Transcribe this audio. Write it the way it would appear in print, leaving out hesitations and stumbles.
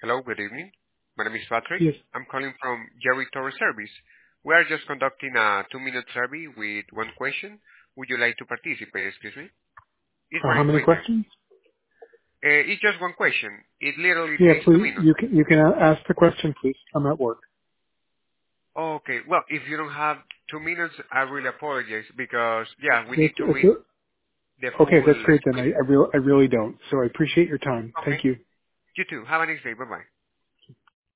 Hello, good evening. My name is Patrick. Yes. I'm calling from Jerry Torres Service. We are just conducting a 2-minute survey with one question. Would you like to participate? Excuse me. It's How very many quick. questions? It's just one question. It literally Yeah, takes 2 please. minutes. You can ask the question, please. I'm at work. Okay. Well, if you don't have 2 minutes, I really apologize because, we need It's, to it's read the okay, full that's great then. screening. I really don't. So I appreciate your time. Okay. Thank you. You too. Have a nice day. Bye-bye.